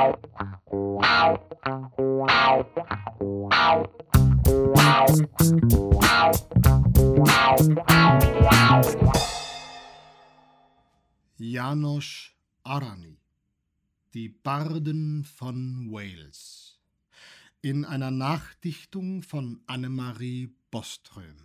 János Arany, die Barden von Wales, in einer Nachdichtung von Annemarie Boström.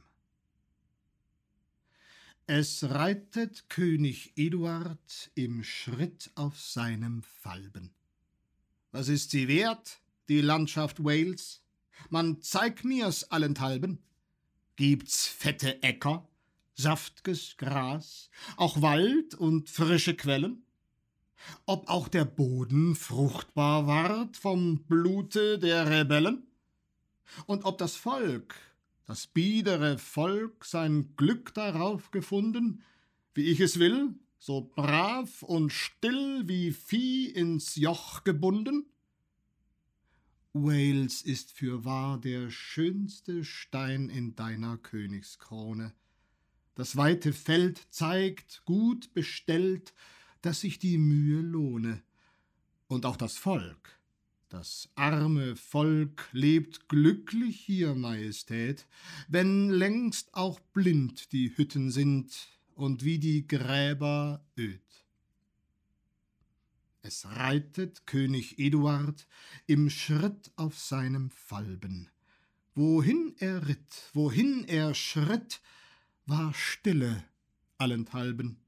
Es reitet König Eduard im Schritt auf seinem Falben. Was ist sie wert, die Landschaft Wales? Man zeig mir's allenthalben. Gibt's fette Äcker, saftges Gras, auch Wald und frische Quellen? Ob auch der Boden fruchtbar ward vom Blute der Rebellen? Und ob das Volk, das biedere Volk, sein Glück darauf gefunden, wie ich es will, so brav und still wie Vieh ins Joch gebunden? Wales ist fürwahr der schönste Stein in deiner Königskrone. Das weite Feld zeigt, gut bestellt, dass sich die Mühe lohne. Und auch das Volk, das arme Volk, lebt glücklich hier, Majestät, wenn längst auch blind die Hütten sind und wie die Gräber öd. Es reitet König Eduard im Schritt auf seinem Falben. Wohin er ritt, wohin er schritt, war Stille allenthalben.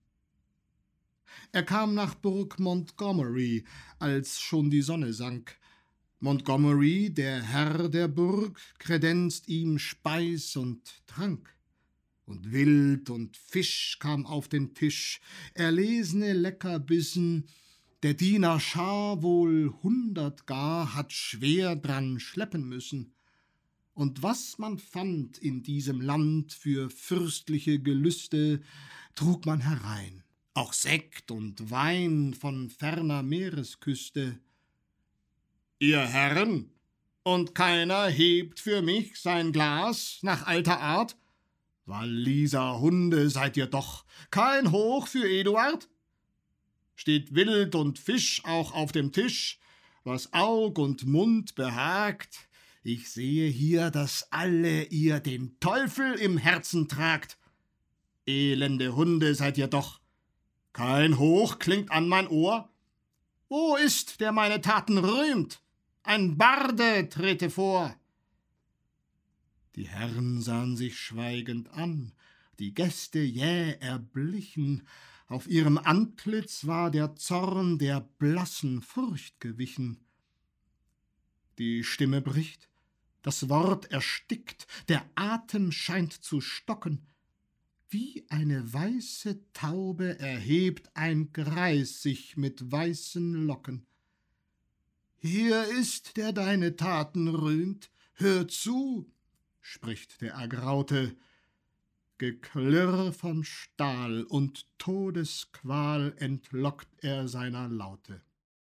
Er kam nach Burg Montgomery, als schon die Sonne sank. Montgomery, der Herr der Burg, kredenzt ihm Speis und Trank. Und Wild und Fisch kam auf den Tisch, erlesene Leckerbissen. Der Diener Schar, wohl 100 gar, hat schwer dran schleppen müssen. Und was man fand in diesem Land für fürstliche Gelüste, trug man herein, auch Sekt und Wein von ferner Meeresküste. Ihr Herren, und keiner hebt für mich sein Glas nach alter Art? Walliser Hunde seid ihr doch, kein Hoch für Eduard? Steht Wild und Fisch auch auf dem Tisch, was Aug und Mund behagt? Ich sehe hier, dass alle ihr den Teufel im Herzen tragt. Elende Hunde seid ihr doch, kein Hoch klingt an mein Ohr. Wo ist, der meine Taten rühmt? Ein Barde trete vor. Die Herren sahen sich schweigend an, die Gäste jäh erblichen. Auf ihrem Antlitz war der Zorn der blassen Furcht gewichen. Die Stimme bricht, das Wort erstickt, der Atem scheint zu stocken. Wie eine weiße Taube erhebt ein Greis sich mit weißen Locken. Hier ist, der deine Taten rühmt, hör zu, spricht der Ergraute. Geklirr von Stahl und Todesqual entlockt er seiner Laute.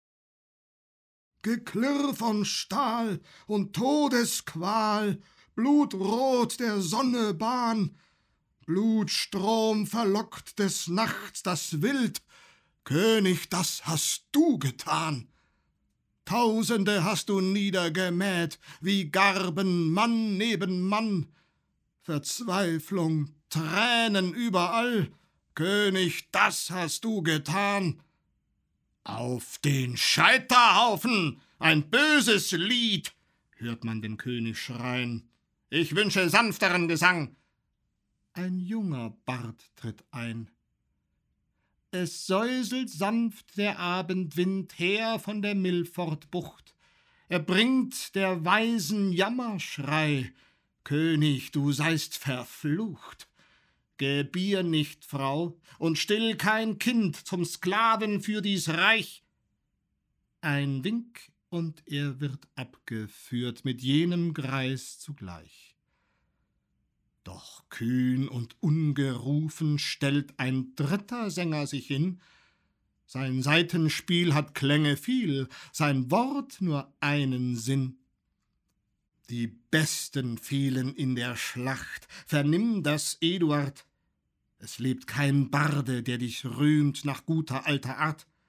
Geklirr von Stahl und Todesqual, blutrot der Sonne Bahn, Blutstrom verlockt des Nachts das Wild, König, das hast du getan. Tausende hast du niedergemäht, wie Garben Mann neben Mann. Verzweiflung, Tränen überall, König, das hast du getan. Auf den Scheiterhaufen, ein böses Lied, hört man den König schreien. Ich wünsche sanfteren Gesang. Ein junger Bard tritt ein. Es säuselt sanft der Abendwind her von der Milfordbucht. Er bringt der Weisen Jammerschrei. König, du seist verflucht. Gebier nicht, Frau, und still kein Kind zum Sklaven für dies Reich. Ein Wink, und er wird abgeführt mit jenem Greis zugleich. Doch kühn und ungerufen stellt ein dritter Sänger sich hin. Sein Saitenspiel hat Klänge viel, sein Wort nur einen Sinn. Die Besten fielen in der Schlacht, vernimm das, Eduard. Es lebt kein Barde, der dich rühmt nach guter alter Art.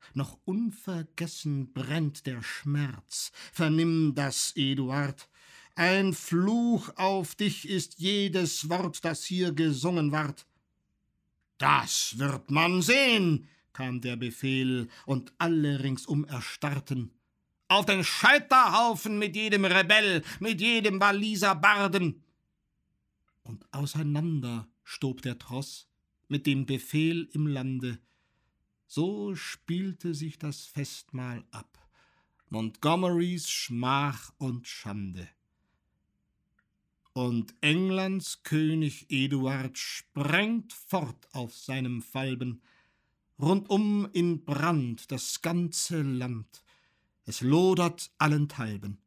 noch unvergessen brennt der Schmerz. Vernimm das, Eduard. Ein Fluch auf dich ist jedes Wort, das hier gesungen ward. »Das wird man sehen«, kam der Befehl, und alle ringsum erstarrten. »Auf den Scheiterhaufen mit jedem Rebell, mit jedem Walliser Barden!« Und auseinander stob der Tross mit dem Befehl im Lande. So spielte sich das Festmahl ab, Montgomerys Schmach und Schande. Und Englands König Eduard sprengt fort auf seinem Falben, rundum in Brand das ganze Land, es lodert allenthalben.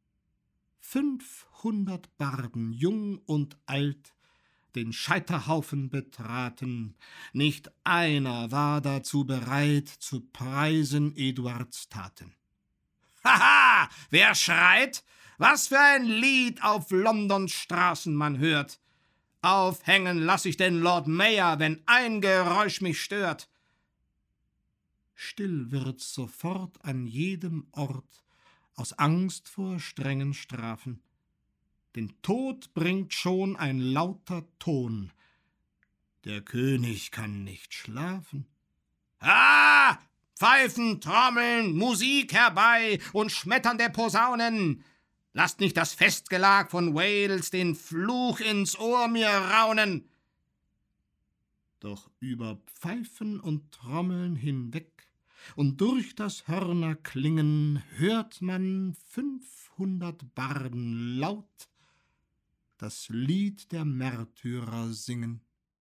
500 Barden, jung und alt, den Scheiterhaufen betraten, nicht einer war dazu bereit, zu preisen Eduards Taten. »Haha, wer schreit? Was für ein Lied auf Londons Straßen man hört! Aufhängen lass ich den Lord Mayor, wenn ein Geräusch mich stört!« Still wird's sofort an jedem Ort, aus Angst vor strengen Strafen. Den Tod bringt schon ein lauter Ton, der König kann nicht schlafen. »Ah! Pfeifen, Trommeln, Musik herbei und Schmettern der Posaunen! Lasst nicht das Festgelag von Wales den Fluch ins Ohr mir raunen!« Doch über Pfeifen und Trommeln hinweg und durch das Hörnerklingen hört man 500 Barden laut das Lied der Märtyrer singen.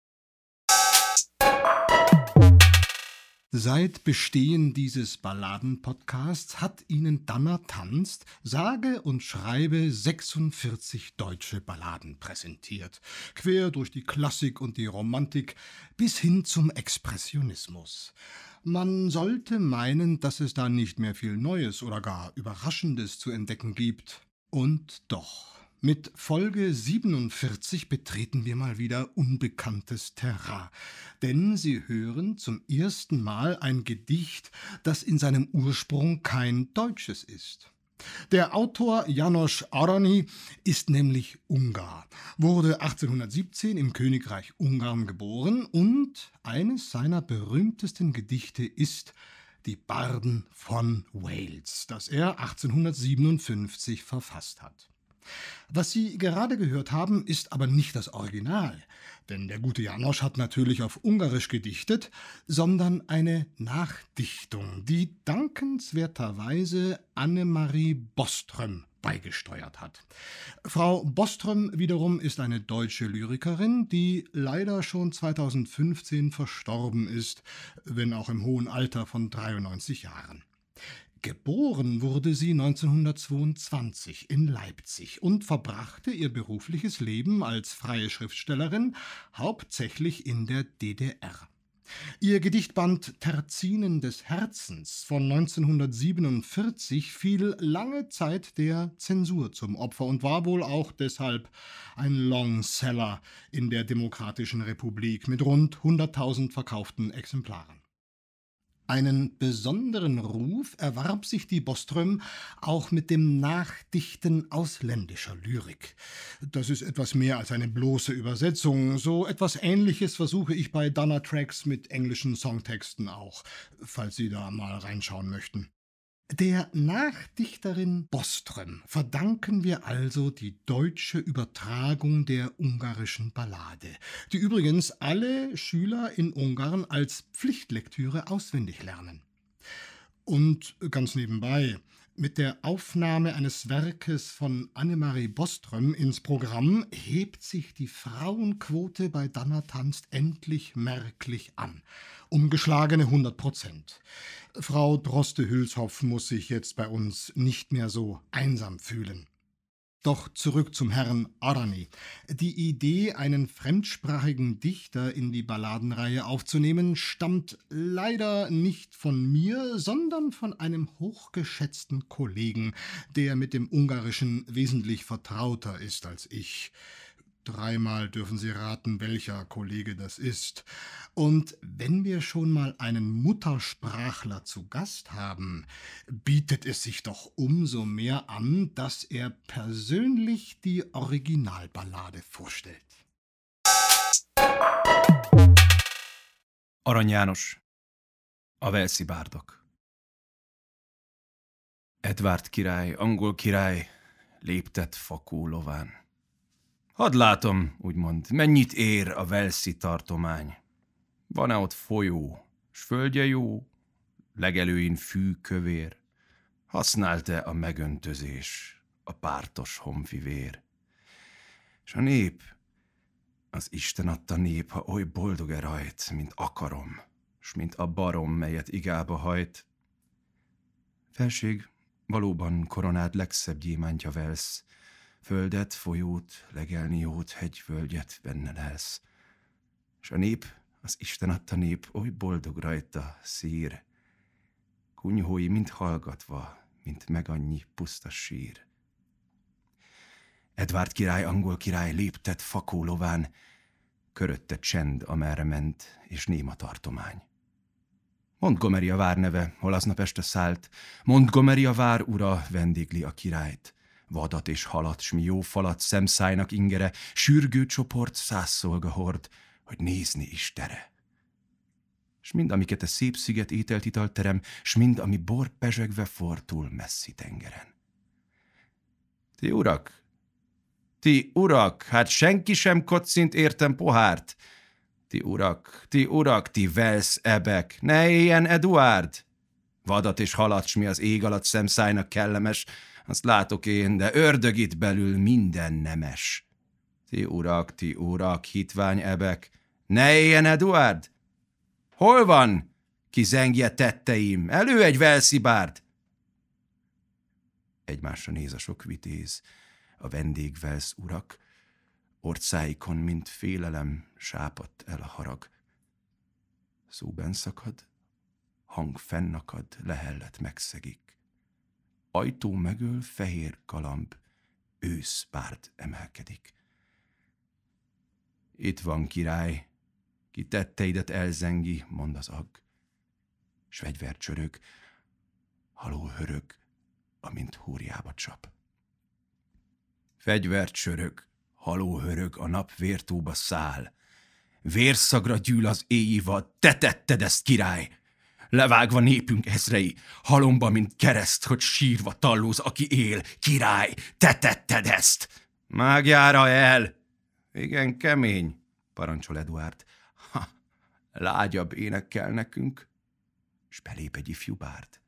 Seit Bestehen dieses Balladen-Podcasts hat Ihnen Danner tanzt sage und schreibe 46 deutsche Balladen präsentiert, quer durch die Klassik und die Romantik bis hin zum Expressionismus. Man sollte meinen, dass es da nicht mehr viel Neues oder gar Überraschendes zu entdecken gibt. Und doch. Mit Folge 47 betreten wir mal wieder unbekanntes Terrain, denn Sie hören zum ersten Mal ein Gedicht, das in seinem Ursprung kein deutsches ist. Der Autor János Arany ist nämlich Ungar, wurde 1817 im Königreich Ungarn geboren und eines seiner berühmtesten Gedichte ist »Die Barden von Wales«, das er 1857 verfasst hat. Was Sie gerade gehört haben, ist aber nicht das Original, denn der gute János hat natürlich auf Ungarisch gedichtet, sondern eine Nachdichtung, die dankenswerterweise Annemarie Boström beigesteuert hat. Frau Boström wiederum ist eine deutsche Lyrikerin, die leider schon 2015 verstorben ist, wenn auch im hohen Alter von 93 Jahren. Geboren wurde sie 1922 in Leipzig und verbrachte ihr berufliches Leben als freie Schriftstellerin hauptsächlich in der DDR. Ihr Gedichtband »Terzinen des Herzens« von 1947 fiel lange Zeit der Zensur zum Opfer und war wohl auch deshalb ein Longseller in der Demokratischen Republik mit rund 100.000 verkauften Exemplaren. Einen besonderen Ruf erwarb sich die Boström auch mit dem Nachdichten ausländischer Lyrik. Das ist etwas mehr als eine bloße Übersetzung. So etwas Ähnliches versuche ich bei Danner Tracks mit englischen Songtexten auch, falls Sie da mal reinschauen möchten. Der Nachdichterin Boström verdanken wir also die deutsche Übertragung der ungarischen Ballade, die übrigens alle Schüler in Ungarn als Pflichtlektüre auswendig lernen. Und ganz nebenbei, mit der Aufnahme eines Werkes von Annemarie Boström ins Programm hebt sich die Frauenquote bei Danner tanzt endlich merklich an. Umgeschlagene 100%. Frau Droste-Hülshoff muss sich jetzt bei uns nicht mehr so einsam fühlen. Doch zurück zum Herrn Arany. Die Idee, einen fremdsprachigen Dichter in die Balladenreihe aufzunehmen, stammt leider nicht von mir, sondern von einem hochgeschätzten Kollegen, der mit dem Ungarischen wesentlich vertrauter ist als ich. Dreimal dürfen Sie raten, welcher Kollege das ist. Und wenn wir schon mal einen Muttersprachler zu Gast haben, bietet es sich doch umso mehr an, dass er persönlich die Originalballade vorstellt. Arany János, a Walesi bárdok. Edwárd király, angol király, léptett fakó lován. Hadd látom, úgymond, mennyit ér a Walesi tartomány. Van-e ott folyó, s földje jó, legelőin fű kövér? Használt-e a megöntözés, a pártos honfivér? S a nép, az Isten adta nép, ha oly boldog-e rajt, mint akarom, s mint a barom, melyet igába hajt. Felség, valóban koronád legszebb gyémántja Velsz, földet, folyót, legelni jót, hegyvölgyet benne lelsz. S a nép, az Isten adta nép, oly boldog rajta, szír, kunyhói mind hallgatva, mint meg annyi puszta sír. Edwárd király, angol király léptett fakó lován, körötte csend, amerre ment, és néma tartomány. Montgomery a vár neve, hol aznap este szállt, Montgomery a vár ura, vendégli a királyt. Vadat és halat, s mi jó falat, szemszájnak ingere, sürgő csoport, 100 szolga hord, hogy nézni is tere. S mind, amiket a szép sziget ételt italterem, s mind, ami bor pezsegve for túl messzi tengeren. Ti urak, hát senki sem kocint értem pohárt. Ti urak, ti Wales ebek, ne éljen Eduárd! Vadat és halat, s mi az ég alatt szemszájnak kellemes, azt látok én, de ördög itt belül minden nemes. Ti urak, hitvány ebek, ne éljen Eduárd! Hol van, ki zengje tetteim, elő egy Walesi bárd! Egymásra néz a sok vitéz, a vendég Wales urak, orcáikon, mint félelem, sápadt el a harag. Szó benszakad, hang fennakad, lehellet megszegik. Ajtó megöl, fehér galamb, őszbárd emelkedik. Itt van király, ki tetteidet elzengi, mond az agg. S fegyver csörög, haló hörög, amint húrjába csap. Fegyver csörög, haló hörög, a nap vértóba száll. Vérszagra gyűl az éjjévad, te tetted ezt, király! Levágva népünk ezrei, halomba, mint kereszt, hogy sírva tallóz, aki él. Király, te tetted ezt! Mágjára el! Igen, kemény, parancsol Eduárd. Lágyabb énekkel nekünk, s belép egy ifjú bárd.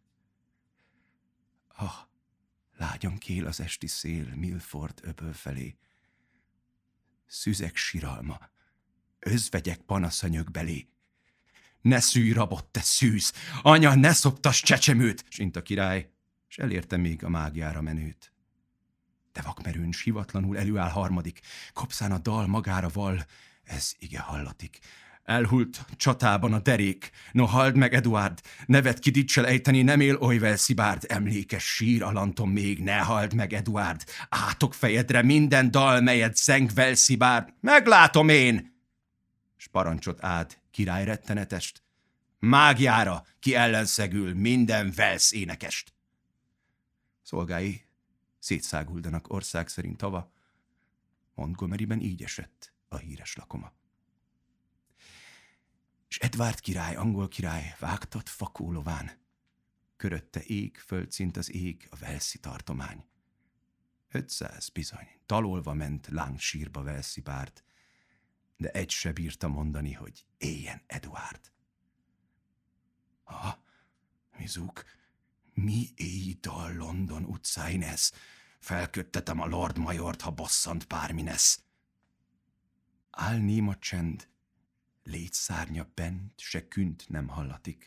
Lágyan kél az esti szél Milford öböl felé. Szüzek siralma, özvegyek panasza nyög belé. Ne szűj rabot, te szűz! Anya, ne szoptass csecsemőt! Sint a király, s elérte még a mágiára menőt. De vakmerőn s hivatlanul előáll harmadik, kopszán a dal magára val, ez ige hallatik. Elhult csatában a derék, no halld meg, Eduárd, nevet ki dicsel ejteni, nem él oly Walesi bárd, emlékes sír alantom még, ne halld meg, Eduárd, átok fejedre minden dal, melyet zeng Walesi bárd, meglátom én! S parancsot áld, király rettenetest, mágiára, ki ellenszegül minden Wales énekest. Szolgái szétszáguldanak ország szerint tava, Montgomeryben így esett a híres lakoma. S Edwárd király, angol király vágtat fakó lován. Körötte ég, földszint az ég, a Walesi tartomány. 500 bizony, dalolva ment lángsírba Walesi bárd, de egy se bírta mondani, hogy éljen Eduárd. Mizuk, mi éj dal London utcáin ez? Felköttetem a Lord Majort, ha bosszant bárminesz. Áll néma csend, létszárnya bent, se künt nem hallatik.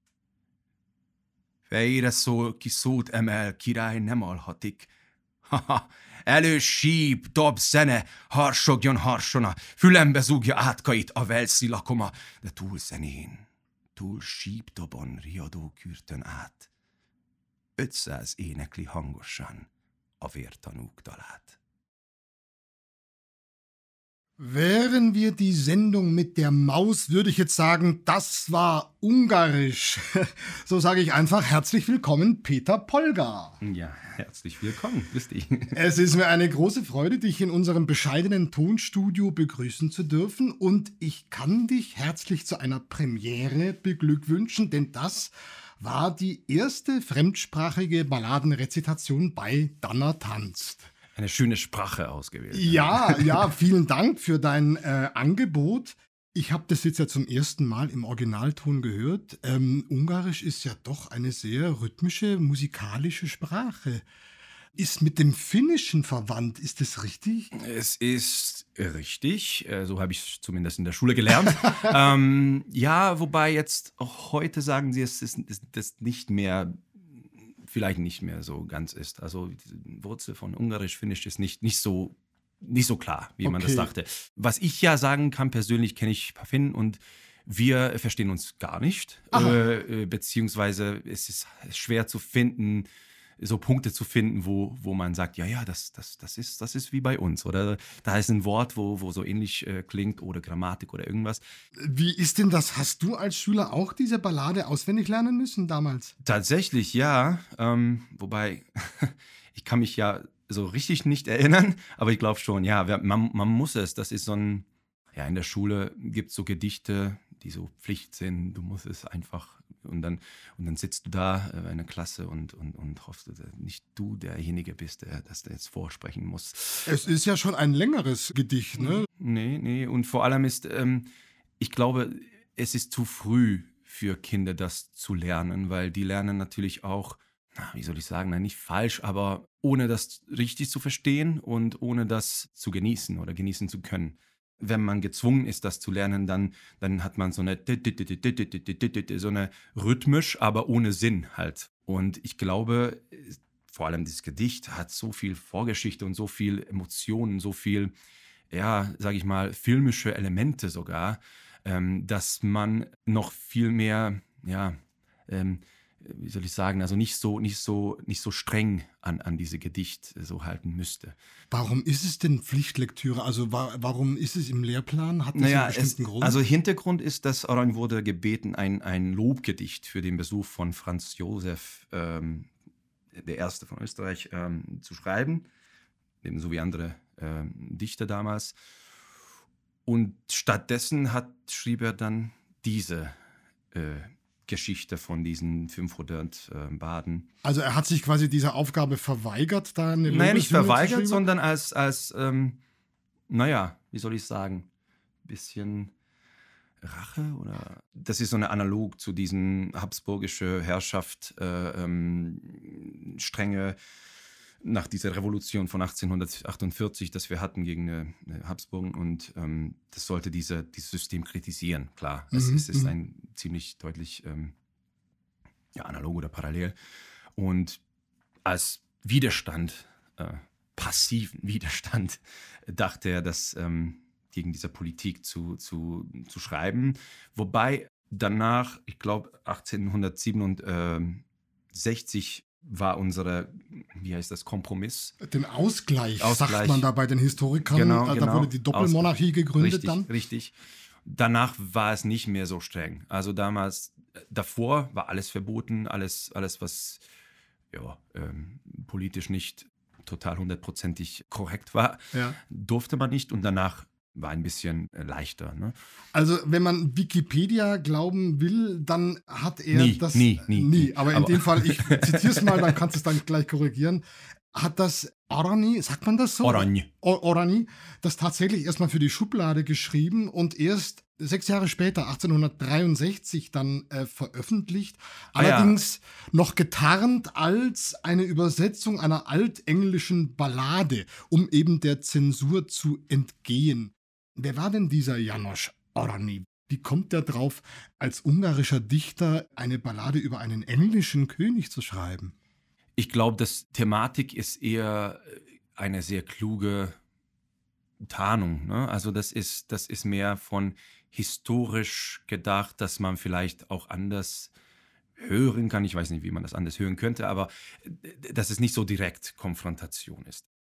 Fejére szól, ki szót emel, király nem alhatik. Elős síp, dob zene, harsogjon harsona, fülembe zúgja átkait a Walesi lakoma, de túl zenén, túl sípdobon, riadó kürtön át. 500 énekli hangosan a vértanúk dalát. Wären wir die Sendung mit der Maus, würde ich jetzt sagen, das war Ungarisch. So sage ich einfach herzlich willkommen, Peter Polgar. Ja, herzlich willkommen. Grüß dich. Es ist mir eine große Freude, dich in unserem bescheidenen Tonstudio begrüßen zu dürfen und ich kann dich herzlich zu einer Premiere beglückwünschen, denn das war die erste fremdsprachige Balladenrezitation bei Danner tanzt. Eine schöne Sprache ausgewählt. Ja, vielen Dank für dein Angebot. Ich habe das jetzt ja zum ersten Mal im Originalton gehört. Ungarisch ist ja doch eine sehr rhythmische, musikalische Sprache. Ist mit dem Finnischen verwandt, ist das richtig? Es ist richtig, so habe ich es zumindest in der Schule gelernt. Ja, wobei jetzt auch heute sagen sie, es ist das nicht mehr, vielleicht nicht mehr so ganz ist. Also die Wurzel von Ungarisch-Finnisch ist nicht so klar, wie man das dachte. Was ich ja sagen kann, persönlich kenne ich ein paar Finnen und wir verstehen uns gar nicht. Beziehungsweise es ist schwer zu finden, so Punkte zu finden, wo man sagt, ja, das ist wie bei uns. Oder da ist ein Wort, wo so ähnlich klingt oder Grammatik oder irgendwas. Wie ist denn das? Hast du als Schüler auch diese Ballade auswendig lernen müssen damals? Tatsächlich, ja. Wobei, ich kann mich ja so richtig nicht erinnern, aber ich glaube schon, ja, man muss es. Das ist so ein, ja, in der Schule gibt es so Gedichte, die so Pflicht sind. Du musst es einfach. Und dann sitzt du da in einer Klasse und hoffst, dass nicht du derjenige bist, der das jetzt vorsprechen muss. Es ist ja schon ein längeres Gedicht, ne? Nee. Und vor allem ist, ich glaube, es ist zu früh für Kinder, das zu lernen, weil die lernen natürlich auch, wie soll ich sagen, nicht falsch, aber ohne das richtig zu verstehen und ohne das zu genießen oder genießen zu können. Wenn man gezwungen ist, das zu lernen, dann hat man so eine rhythmisch, aber ohne Sinn halt. Und ich glaube, vor allem dieses Gedicht hat so viel Vorgeschichte und so viel Emotionen, so viel, ja, sag ich mal, filmische Elemente sogar, dass man noch viel mehr, ja, wie soll ich sagen, also nicht so streng an diese Gedicht so halten müsste. Warum ist es denn Pflichtlektüre? Also warum ist es im Lehrplan? Hat das einen bestimmten Grund? Also Hintergrund ist, dass Arany wurde gebeten, ein Lobgedicht für den Besuch von Franz Josef, der Erste von Österreich, zu schreiben, ebenso wie andere Dichter damals. Und stattdessen schrieb er dann diese Geschichte von diesen 500 Baden. Also er hat sich quasi dieser Aufgabe verweigert, da eine Naja, nicht Lobeshymne verweigert, sondern als naja, wie soll ich sagen, bisschen Rache oder das ist so eine Analog zu diesen habsburgische Herrschaft, strenge nach dieser Revolution von 1848, das wir hatten gegen Habsburgen und das sollte dieses System kritisieren, klar. Es ist ein ziemlich deutlich analog oder parallel. Und als Widerstand, passiven Widerstand, dachte er, das gegen diese Politik zu schreiben. Wobei danach, ich glaube 1867 war unsere, wie heißt das, Kompromiss? Den Ausgleich, sagt man da bei den Historikern. Genau. Da wurde die Doppelmonarchie gegründet richtig, dann. Richtig. Danach war es nicht mehr so streng. Also davor war alles verboten, alles was politisch nicht total 100%ig korrekt war, durfte man nicht und danach war ein bisschen leichter. Ne? Also wenn man Wikipedia glauben will, dann hat er das... Nie. Aber in dem Fall, ich zitiere es mal, dann kannst du es dann gleich korrigieren. Hat das Arany, sagt man das so? Arany, das tatsächlich erstmal für die Schublade geschrieben und erst 6 Jahre später, 1863, dann veröffentlicht. Allerdings noch getarnt als eine Übersetzung einer altenglischen Ballade, um eben der Zensur zu entgehen. Wer war denn dieser János Arany? Wie kommt der drauf, als ungarischer Dichter eine Ballade über einen englischen König zu schreiben? Ich glaube, das Thematik ist eher eine sehr kluge Tarnung. Ne? Also das ist mehr von historisch gedacht, dass man vielleicht auch anders hören kann. Ich weiß nicht, wie man das anders hören könnte, aber dass es nicht so direkt Konfrontation ist.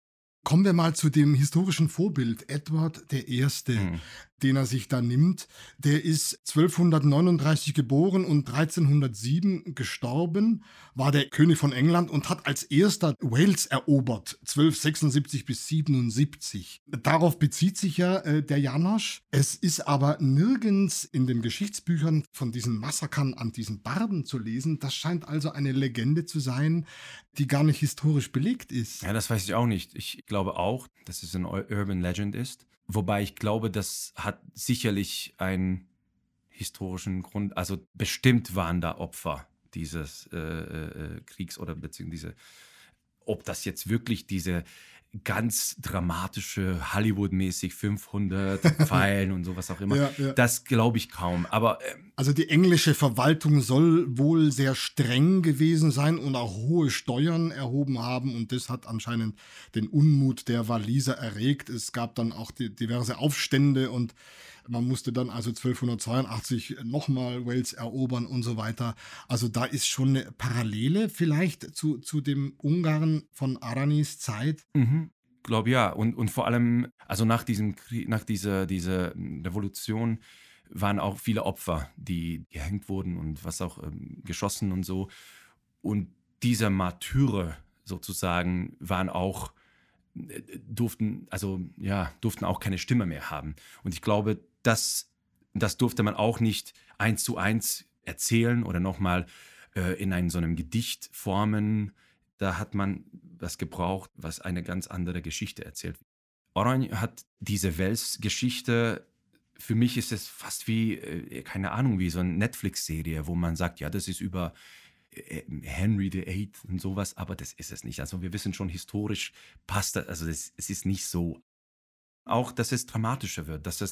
Kommen wir mal zu dem historischen Vorbild, Edward I., den er sich da nimmt. Der ist 1239 geboren und 1307 gestorben, war der König von England und hat als erster Wales erobert, 1276 bis 77. Darauf bezieht sich ja der Janosch. Es ist aber nirgends in den Geschichtsbüchern von diesen Massakern an diesen Barden zu lesen. Das scheint also eine Legende zu sein, die gar nicht historisch belegt ist. Ja, das weiß ich auch nicht. Ich glaube auch, dass es eine Urban Legend ist. Wobei ich glaube, das hat sicherlich einen historischen Grund. Also bestimmt waren da Opfer dieses Kriegs oder beziehungsweise ob das jetzt wirklich diese ganz dramatische, Hollywood-mäßig 500 Pfeilen und sowas auch immer, das glaube ich kaum. Aber also die englische Verwaltung soll wohl sehr streng gewesen sein und auch hohe Steuern erhoben haben und das hat anscheinend den Unmut der Waliser erregt. Es gab dann auch diverse Aufstände und man musste dann also 1282 nochmal Wales erobern und so weiter. Also da ist schon eine Parallele vielleicht zu dem Ungarn von Aranis Zeit. Glaube ja. Und vor allem, also nach diesem Krieg, nach dieser Revolution waren auch viele Opfer, die gehängt wurden und was auch geschossen und so. Und diese Martyrer sozusagen waren auch durften auch keine Stimme mehr haben. Und ich glaube, das durfte man auch nicht 1:1 erzählen oder nochmal in so einem Gedicht formen. Da hat man was gebraucht, was eine ganz andere Geschichte erzählt. Arany hat diese Wels-Geschichte, für mich ist es fast wie, keine Ahnung, wie so eine Netflix-Serie, wo man sagt, ja, das ist über Henry VIII und sowas, aber das ist es nicht. Also wir wissen schon, historisch passt das, also es ist nicht so. Auch, dass es dramatischer wird, dass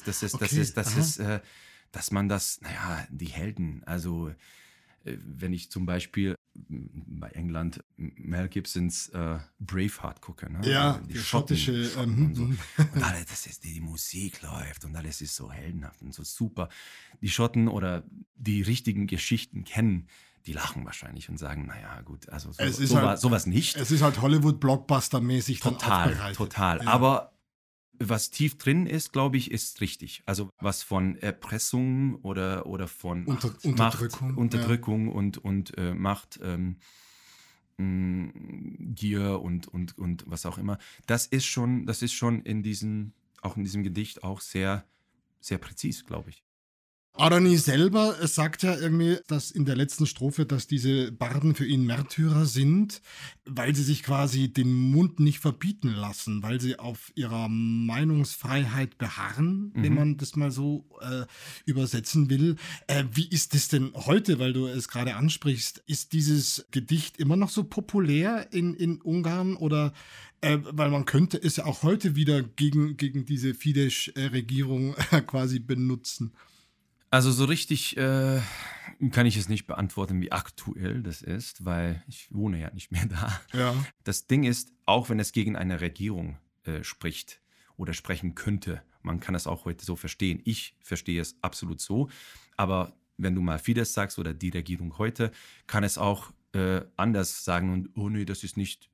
man die Helden, also wenn ich zum Beispiel bei England Mel Gibsons Braveheart gucke, ne? Ja, die schottische und so. Und alles, das ist, die Musik läuft und alles ist so heldenhaft und so super. Die Schotten oder die richtigen Geschichten kennen, die lachen wahrscheinlich und sagen, naja, gut, also sowas nicht. Es ist halt Hollywood-Blockbuster-mäßig dann aufbereitet. Total. Ja. Aber was tief drin ist, glaube ich, ist richtig. Also was von Erpressung oder von Unterdrückung und Macht, Gier und was auch immer. Das ist schon in diesem Gedicht auch sehr, sehr präzis, glaube ich. Arany selber sagt ja irgendwie, dass in der letzten Strophe, dass diese Barden für ihn Märtyrer sind, weil sie sich quasi den Mund nicht verbieten lassen, weil sie auf ihrer Meinungsfreiheit beharren, wenn man das mal so übersetzen will. Wie ist das denn heute, weil du es gerade ansprichst? Ist dieses Gedicht immer noch so populär in Ungarn oder weil man könnte es ja auch heute wieder gegen diese Fidesz-Regierung quasi benutzen? Also so richtig kann ich es nicht beantworten, wie aktuell das ist, weil ich wohne ja nicht mehr da. Ja. Das Ding ist, auch wenn es gegen eine Regierung spricht oder sprechen könnte, man kann es auch heute so verstehen. Ich verstehe es absolut so, aber wenn du mal Fidesz sagst oder die Regierung heute, kann es auch anders sagen und oh nee, das ist nicht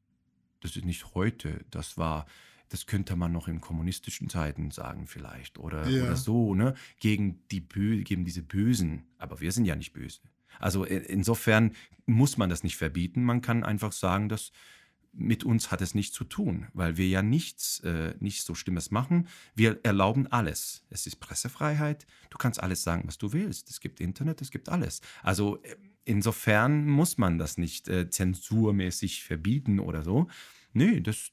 heute, das könnte man noch in kommunistischen Zeiten sagen vielleicht oder so, ne? Gegen diese Bösen. Aber wir sind ja nicht böse. Also insofern muss man das nicht verbieten. Man kann einfach sagen, dass mit uns hat es nichts zu tun, weil wir ja nicht so Schlimmes machen. Wir erlauben alles. Es ist Pressefreiheit. Du kannst alles sagen, was du willst. Es gibt Internet, es gibt alles. Also insofern muss man das nicht zensurmäßig verbieten oder so. Nee, das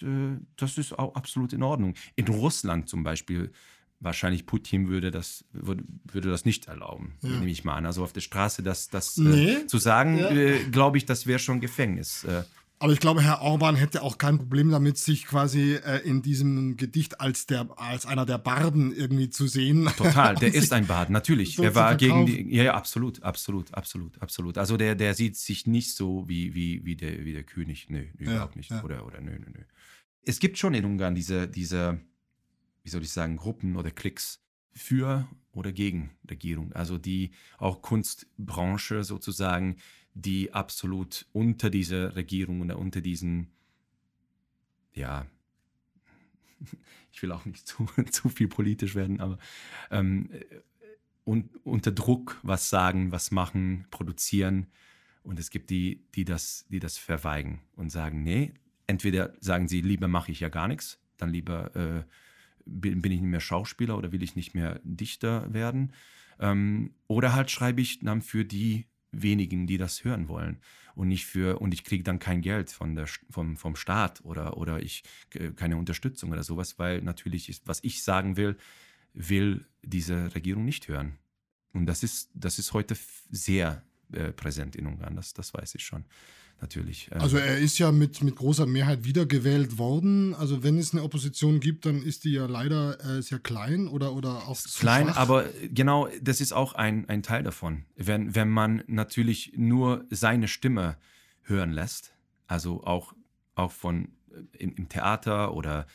ist auch absolut in Ordnung. In Russland zum Beispiel, wahrscheinlich Putin würde das nicht erlauben, nehme ich mal an. Also auf der Straße das zu sagen, glaube ich, das wäre schon Gefängnis. Aber ich glaube, Herr Orban hätte auch kein Problem damit, sich quasi in diesem Gedicht als einer der Barden irgendwie zu sehen. Total, der ist ein Bard, natürlich. So er war gegen die. Ja, absolut. Also der sieht sich nicht so wie der König. Nö, überhaupt nicht. Ja. Oder nö. Es gibt schon in Ungarn diese, wie soll ich sagen, Gruppen oder Klicks für oder gegen Regierung. Also die auch Kunstbranche sozusagen, die absolut unter dieser Regierung oder unter diesen ich will auch nicht zu viel politisch werden, aber und unter Druck was sagen, was machen, produzieren. Und es gibt die das verweigern und sagen, nee, entweder sagen sie, lieber mache ich ja gar nichts, dann lieber bin ich nicht mehr Schauspieler oder will ich nicht mehr Dichter werden. Oder halt schreibe ich dann für die wenigen, die das hören wollen. Und ich kriege dann kein Geld vom Staat oder ich keine Unterstützung oder sowas, weil natürlich was ich sagen will diese Regierung nicht hören. Und das ist heute sehr präsent in Ungarn, das weiß ich schon, natürlich. Also er ist ja mit großer Mehrheit wiedergewählt worden. Also wenn es eine Opposition gibt, dann ist die ja leider sehr klein oder auch zu klein, schwach. aber genau, das ist auch ein Teil davon. Wenn man natürlich nur seine Stimme hören lässt, also auch von im Theater oder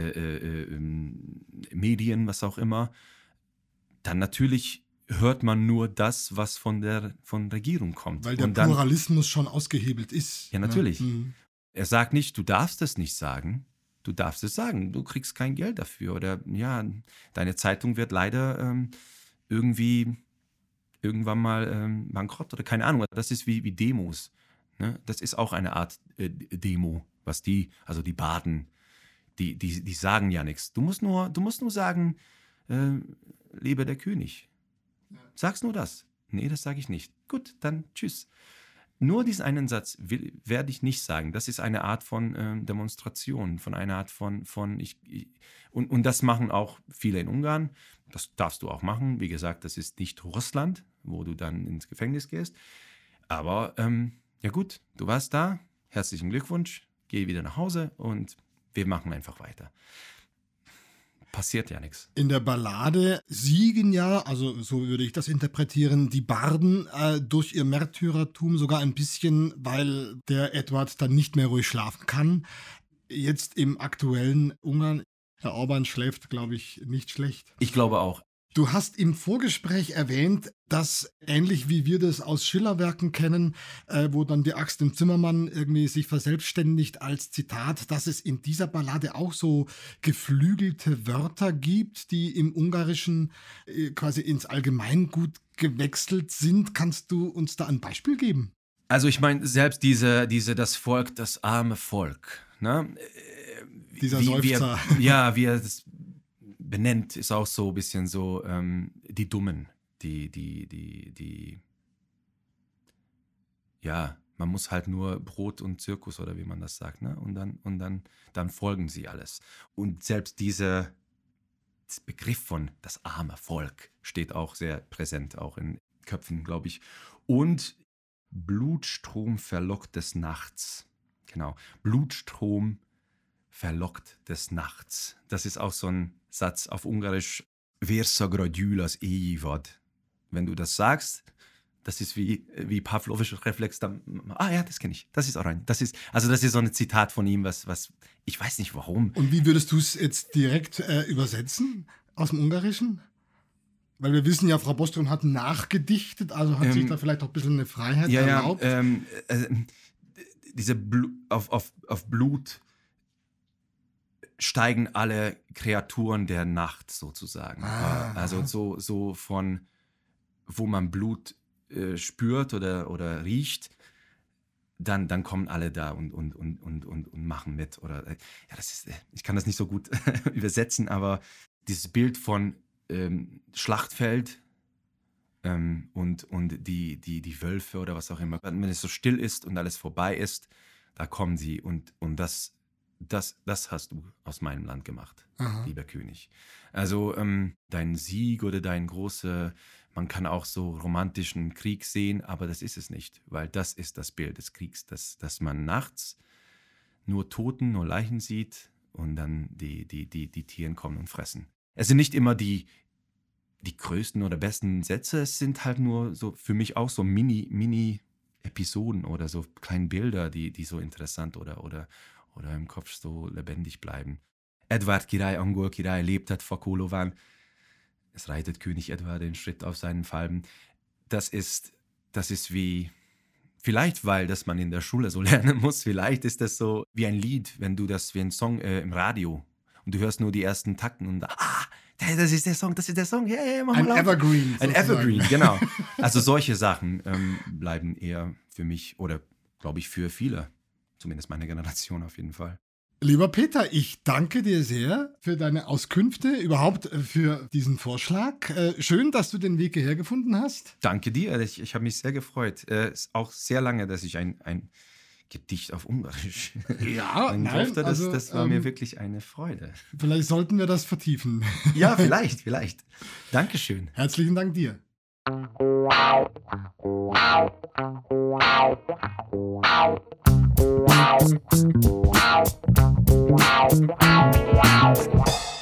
Medien, was auch immer, dann natürlich hört man nur das, was von Regierung kommt. Weil der und dann, Pluralismus schon ausgehebelt ist. ja, natürlich. Ne? Mhm. Er sagt nicht, du darfst es nicht sagen. Du darfst es sagen. Du kriegst kein Geld dafür. Oder ja, deine Zeitung wird leider irgendwann mal bankrott oder keine Ahnung. Das ist wie Demos. Ne? Das ist auch eine Art Demo, also die Baden, die sagen ja nichts. Du musst nur sagen, lebe der König. Sag's nur das. Nee, das sage ich nicht. Gut, dann tschüss. Nur diesen einen Satz werde ich nicht sagen. Das ist eine Art von Demonstration, von einer Art von und das machen auch viele in Ungarn. Das darfst du auch machen. Wie gesagt, das ist nicht Russland, wo du dann ins Gefängnis gehst. Aber ja gut, du warst da. Herzlichen Glückwunsch. Geh wieder nach Hause und wir machen einfach weiter. Passiert ja nichts. In der Ballade siegen ja, also so würde ich das interpretieren, die Barden durch ihr Märtyrertum sogar ein bisschen, weil der Edward dann nicht mehr ruhig schlafen kann. Jetzt im aktuellen Ungarn, Herr Orban schläft, glaube ich, nicht schlecht. Ich glaube auch. Du hast im Vorgespräch erwähnt, dass ähnlich wie wir das aus Schillerwerken kennen, wo dann die Axt im Zimmermann irgendwie sich verselbstständigt als Zitat, dass es in dieser Ballade auch so geflügelte Wörter gibt, die im Ungarischen quasi ins Allgemeingut gewechselt sind. Kannst du uns da ein Beispiel geben? Also ich meine, selbst das Volk, das arme Volk, ne? Dieser Seufzer. Wie er das benennt, ist auch so ein bisschen so die Dummen, ja, man muss halt nur Brot und Zirkus oder wie man das sagt, ne? Und dann folgen sie alles. Und selbst das Begriff von das arme Volk steht auch sehr präsent, auch in Köpfen, glaube ich. Und Blutstrom verlockt des Nachts. Genau, Blutstrom verlockt des Nachts. Das ist auch so ein Satz auf Ungarisch. Vérszagra gyűl az éjjvad. Wenn du das sagst, das ist wie pavlovischer Reflex. Dann, ja, das kenne ich. Das ist auch rein. Das ist so ein Zitat von ihm, was ich weiß nicht warum. Und wie würdest du es jetzt direkt übersetzen aus dem Ungarischen? Weil wir wissen ja, Frau Bostrom hat nachgedichtet, also hat sich da vielleicht auch ein bisschen eine Freiheit erlaubt. Diese auf Blut steigen alle Kreaturen der Nacht sozusagen. Also so von, wo man Blut spürt oder riecht, dann kommen alle da und machen mit. Oder ich kann das nicht so gut übersetzen, aber dieses Bild von Schlachtfeld und die Wölfe oder was auch immer, wenn es so still ist und alles vorbei ist, da kommen sie und das hast du aus meinem Land gemacht, lieber König. Also dein Sieg oder man kann auch so romantischen Krieg sehen, aber das ist es nicht, weil das ist das Bild des Kriegs, dass man nachts nur Toten, nur Leichen sieht und dann die Tiere kommen und fressen. Es sind nicht immer die größten oder besten Sätze, es sind halt nur so für mich auch so Mini-Episoden oder so kleine Bilder, die so interessant oder im Kopf so lebendig bleiben. Edward Király, Angol Király lebtet Fakolován. Es reitet König Edward den Schritt auf seinen Falben. Das ist wie, vielleicht weil das man in der Schule so lernen muss, vielleicht ist das so wie ein Lied, wenn du das wie ein Song im Radio und du hörst nur die ersten Takten und das ist der Song, yeah, mach Ein mal auf. Evergreen. Ein sozusagen. Evergreen, genau. Also solche Sachen bleiben eher für mich oder, glaube ich, für viele, zumindest meine Generation auf jeden Fall. Lieber Peter, ich danke dir sehr für deine Auskünfte, überhaupt für diesen Vorschlag. Schön, dass du den Weg hierher gefunden hast. Danke dir, ich habe mich sehr gefreut. Ist auch sehr lange, dass ich ein Gedicht auf Ungarisch durfte. Das war mir wirklich eine Freude. Vielleicht sollten wir das vertiefen. Ja, vielleicht. Dankeschön. Herzlichen Dank dir. Wow.